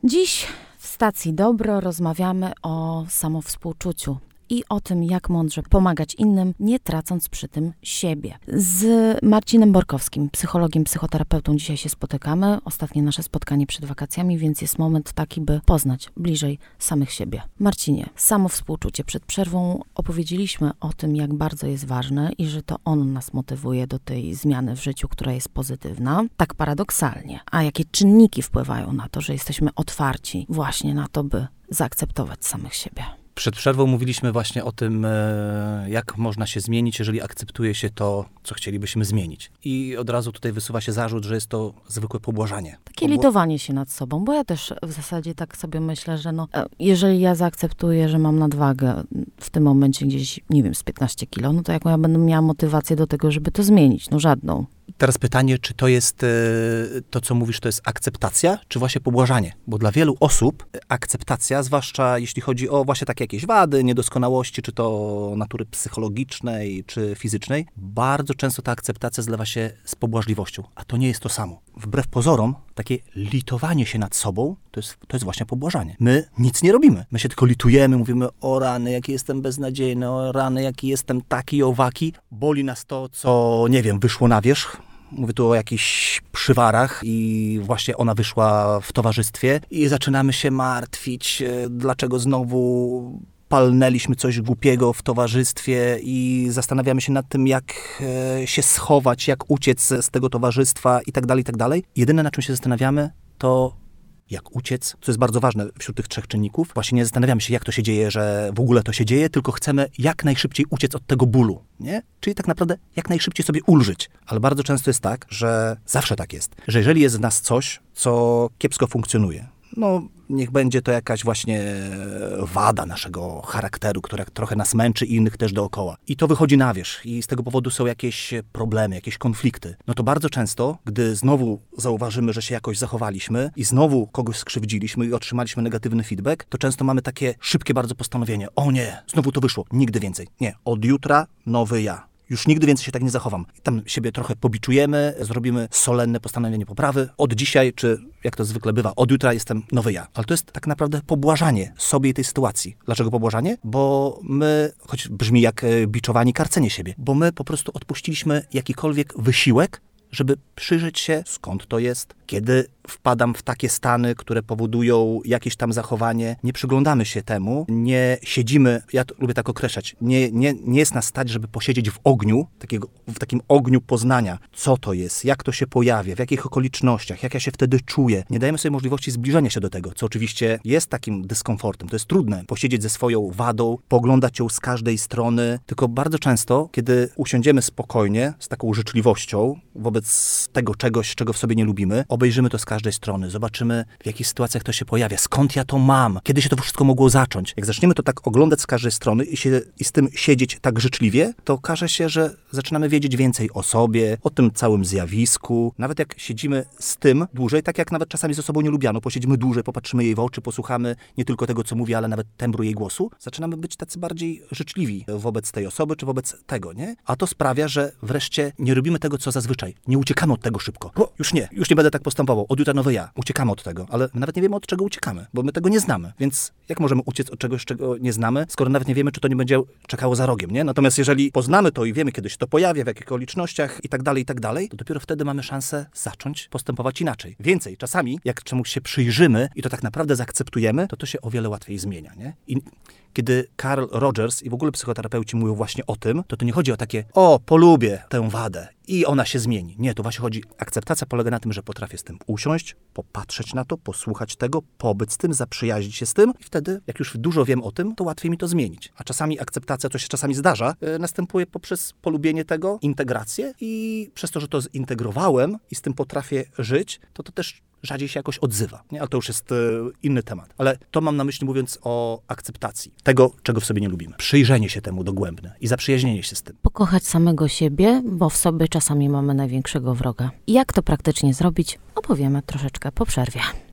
Dziś w Stacji Dobro rozmawiamy o samowspółczuciu i o tym, jak mądrze pomagać innym, nie tracąc przy tym siebie. Z Marcinem Borkowskim, psychologiem, psychoterapeutą, dzisiaj się spotykamy. Ostatnie nasze spotkanie przed wakacjami, więc jest moment taki, by poznać bliżej samych siebie. Marcinie, samowspółczucie. Przed przerwą opowiedzieliśmy o tym, jak bardzo jest ważne i że to on nas motywuje do tej zmiany w życiu, która jest pozytywna. Tak paradoksalnie. A jakie czynniki wpływają na to, że jesteśmy otwarci właśnie na to, by zaakceptować samych siebie? Przed przerwą mówiliśmy właśnie o tym, jak można się zmienić, jeżeli akceptuje się to, co chcielibyśmy zmienić. I od razu tutaj wysuwa się zarzut, że jest to zwykłe pobłażanie. Takie litowanie się nad sobą, bo ja też w zasadzie tak sobie myślę, że jeżeli ja zaakceptuję, że mam nadwagę w tym momencie gdzieś, nie wiem, z 15 kilo, no to jaką ja będę miała motywację do tego, żeby to zmienić? No żadną. Teraz pytanie, czy to jest, to co mówisz, to jest akceptacja, czy właśnie pobłażanie? Bo dla wielu osób akceptacja, zwłaszcza jeśli chodzi o właśnie takie jakieś wady, niedoskonałości, czy to natury psychologicznej, czy fizycznej, bardzo często ta akceptacja zlewa się z pobłażliwością, a to nie jest to samo. Wbrew pozorom, takie litowanie się nad sobą, to jest właśnie pobłażanie. My nic nie robimy. My się tylko litujemy, mówimy, o rany, jaki jestem beznadziejny, o rany, jaki jestem taki, owaki. Boli nas to, co, nie wiem, wyszło na wierzch. Mówię tu o jakichś przywarach i właśnie ona wyszła w towarzystwie i zaczynamy się martwić, dlaczego znowu palnęliśmy coś głupiego w towarzystwie i zastanawiamy się nad tym, jak się schować, jak uciec z tego towarzystwa i tak dalej, i tak dalej. Jedyne, na czym się zastanawiamy, to jak uciec, co jest bardzo ważne wśród tych trzech czynników. Właśnie nie zastanawiamy się, jak to się dzieje, że w ogóle to się dzieje, tylko chcemy jak najszybciej uciec od tego bólu, nie? Czyli tak naprawdę jak najszybciej sobie ulżyć. Ale bardzo często jest tak, że zawsze tak jest, że jeżeli jest w nas coś, co kiepsko funkcjonuje, no niech będzie to jakaś właśnie wada naszego charakteru, która trochę nas męczy i innych też dookoła. I to wychodzi na wierzch i z tego powodu są jakieś problemy, jakieś konflikty. No to bardzo często, gdy znowu zauważymy, że się jakoś zachowaliśmy i znowu kogoś skrzywdziliśmy i otrzymaliśmy negatywny feedback, to często mamy takie szybkie bardzo postanowienie. O nie, znowu to wyszło, nigdy więcej. Nie, od jutra nowy ja. Już nigdy więcej się tak nie zachowam. I tam siebie trochę pobiczujemy, zrobimy solenne postanowienie poprawy. Od dzisiaj, czy jak to zwykle bywa, od jutra jestem nowy ja. Ale to jest tak naprawdę pobłażanie sobie i tej sytuacji. Dlaczego pobłażanie? Bo my, choć brzmi jak biczowanie, karcenie siebie, bo my po prostu odpuściliśmy jakikolwiek wysiłek, żeby przyjrzeć się, skąd to jest, kiedy wpadam w takie stany, które powodują jakieś tam zachowanie. Nie przyglądamy się temu, nie siedzimy, ja to lubię tak określać, nie jest nas stać, żeby posiedzieć w ogniu, w takim ogniu poznania, co to jest, jak to się pojawia, w jakich okolicznościach, jak ja się wtedy czuję. Nie dajemy sobie możliwości zbliżenia się do tego, co oczywiście jest takim dyskomfortem. To jest trudne, posiedzieć ze swoją wadą, poglądać ją z każdej strony, tylko bardzo często, kiedy usiądziemy spokojnie, z taką życzliwością wobec tego czegoś, czego w sobie nie lubimy, obejrzymy to z każdej strony, zobaczymy, w jakich sytuacjach to się pojawia, skąd ja to mam, kiedy się to wszystko mogło zacząć. Jak zaczniemy to tak oglądać z każdej strony i z tym siedzieć tak życzliwie, to okaże się, że zaczynamy wiedzieć więcej o sobie, o tym całym zjawisku. Nawet jak siedzimy z tym dłużej, tak jak nawet czasami z osobą nielubianą, posiedzimy dłużej, popatrzymy jej w oczy, posłuchamy nie tylko tego, co mówi, ale nawet tembru jej głosu, zaczynamy być tacy bardziej życzliwi wobec tej osoby, czy wobec tego, nie? A to sprawia, że wreszcie nie robimy tego, co zazwyczaj. Nie uciekamy od tego szybko. Bo już nie będę tak postępował. Od jutra nowy ja. Uciekamy od tego, ale my nawet nie wiemy, od czego uciekamy, bo my tego nie znamy. Więc jak możemy uciec od czegoś, czego nie znamy, skoro nawet nie wiemy, czy to nie będzie czekało za rogiem, nie? Natomiast jeżeli poznamy to i wiemy, kiedy się to pojawia, w jakich okolicznościach i tak dalej, to dopiero wtedy mamy szansę zacząć postępować inaczej. Więcej, czasami, jak czemuś się przyjrzymy i to tak naprawdę zaakceptujemy, to się o wiele łatwiej zmienia, nie? I kiedy Carl Rogers i w ogóle psychoterapeuci mówią właśnie o tym, to nie chodzi o takie, polubię tę wadę i ona się zmieni. Nie, to właśnie chodzi, akceptacja polega na tym, że potrafię z tym usiąść, popatrzeć na to, posłuchać tego, pobyć z tym, zaprzyjaźnić się z tym i wtedy, jak już dużo wiem o tym, to łatwiej mi to zmienić. A czasami akceptacja, co się czasami zdarza, następuje poprzez polubienie tego, integrację i przez to, że to zintegrowałem i z tym potrafię żyć, to też rzadziej się jakoś odzywa, nie? Ale to już jest inny temat. Ale to mam na myśli, mówiąc o akceptacji tego, czego w sobie nie lubimy. Przyjrzenie się temu dogłębne i zaprzyjaźnienie się z tym. Pokochać samego siebie, bo w sobie czasami mamy największego wroga. I jak to praktycznie zrobić, opowiemy troszeczkę po przerwie.